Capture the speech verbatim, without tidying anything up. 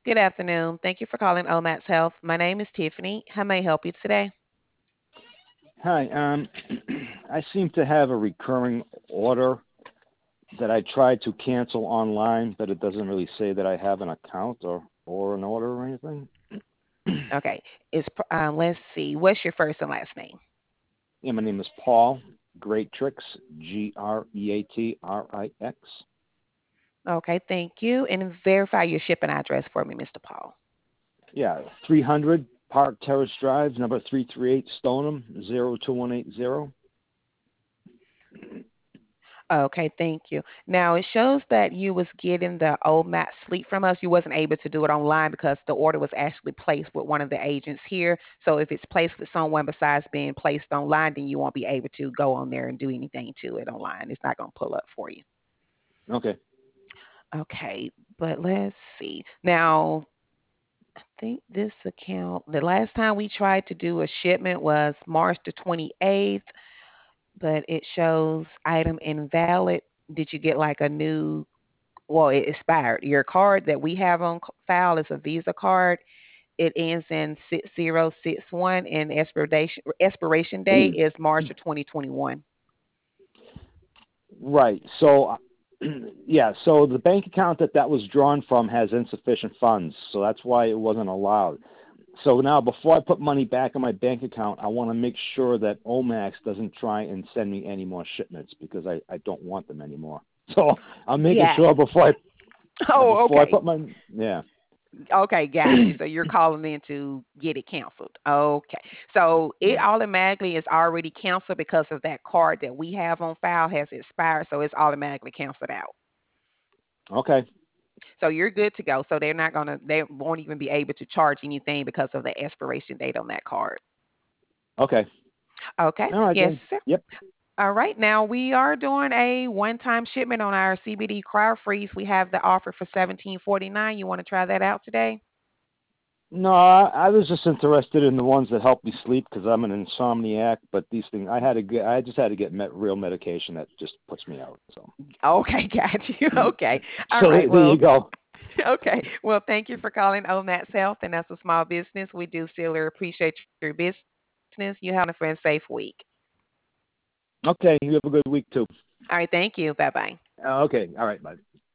Good afternoon. Thank you for calling Omax Health. My name is Tiffany. How may I help you today? Hi. Um, I seem to have a recurring order that I tried to cancel online, but it doesn't really say that I have an account or or an order or anything. Okay. It's pr- um, let's see. What's your first and last name? Yeah, my name is Paul Great Tricks, G R E A T R I X. Okay, thank you. And verify your shipping address for me, Mister Paul. Yeah, three hundred Park Terrace Drive, number three three eight, Stoneham, zero two one eight zero. Okay, thank you. Now it shows that you was getting the old mat sleep from us. You wasn't able to do it online because the order was actually placed with one of the agents here. So if it's placed with someone besides being placed online, then you won't be able to go on there and do anything to it online. It's not going to pull up for you. Okay. Okay, but let's see. Now, I think this account, the last time we tried to do a shipment was March the twenty-eighth, but it shows item invalid. Did you get like a new, well, it expired. Your card that we have on c- file is a Visa card. It ends in six zero six one and expiration expiration date is March of twenty twenty-one. Right. So, yeah, so the bank account that that was drawn from has insufficient funds, so that's why it wasn't allowed. So now, before I put money back in my bank account, I want to make sure that Omax doesn't try and send me any more shipments because I, I don't want them anymore. So I'm making Got sure you. before I yeah, Oh, before I okay. put my yeah. Okay, got you. So you're calling in to get it canceled. Okay. So it Right. automatically is already canceled because of that card that we have on file has expired, so it's automatically canceled out. Okay. So you're good to go. So they're not gonna they won't even be able to charge anything because of the expiration date on that card. Okay. Okay. All right Yes, then. sir. Yep. All right. Now we are doing a one-time shipment on our C B D cryo freeze. We have the offer for seventeen forty-nine. You want to try that out today? No, I, I was just interested in the ones that help me sleep because I'm an insomniac. But these things, I had to get, I just had to get met, real medication that just puts me out. So, Okay, got you. Okay. All so right. there you Well, go. okay. Well, thank you for calling Omax Health, and that's a small business. We do still appreciate your business. You have a friend safe week. Okay, you have a good week too. All right. Thank you. Bye bye. Uh, okay, all right, bye.